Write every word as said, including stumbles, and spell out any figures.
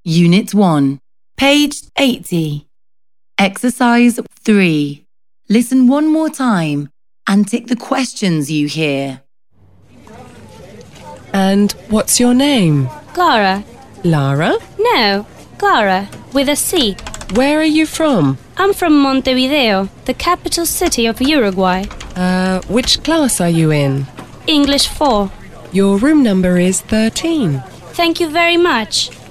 Unit one, page eighty. Exercise three. Listen one more time and tick the questions you hear. And what's your name? Clara. Lara? No, Clara, with a C. Where are you from? I'm from Montevideo, the capital city of Uruguay. Uh, which class are you in? English four. Your room number is thirteen. Thank you very much.